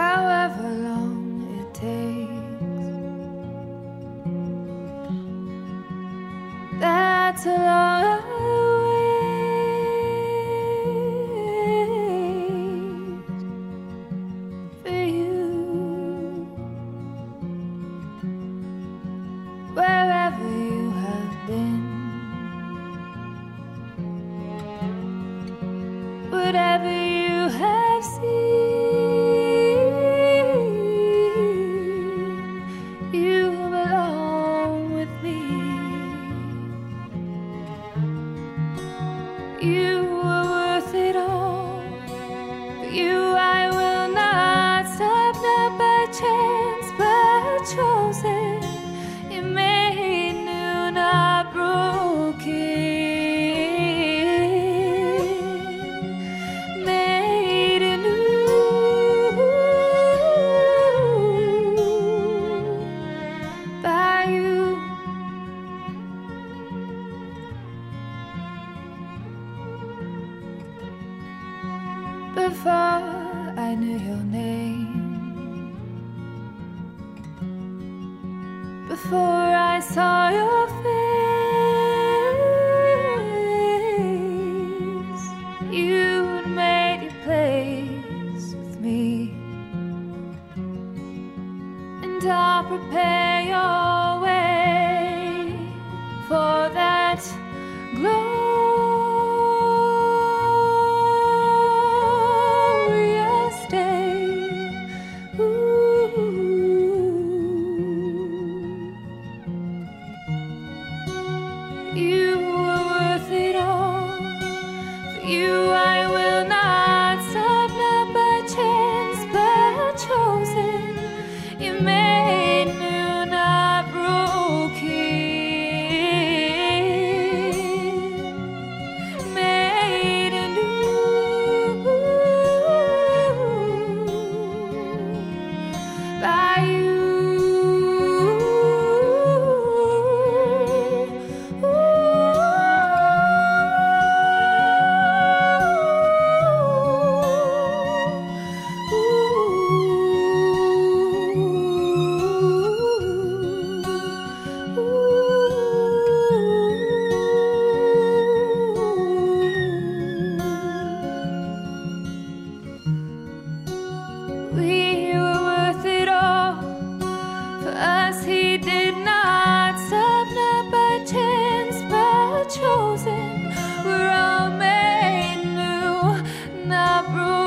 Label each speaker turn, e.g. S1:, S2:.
S1: however long it takes. That's a long wait for you. Wherever you have been, whatever you have seen, you belong with me. You were worth it all. For you I will not stop, not by chance, but chosen. You made new, not broken. Before I knew your name, before I saw your face, you'd made your place with me, and I'll prepare your way for that glory. You were worth it all. For you I will not stop, not by chance, but chosen. You made new, not broken. Made anew by you. We were worth it all. For us he did not stop, not by chance, but chosen. We're all made new, not broken.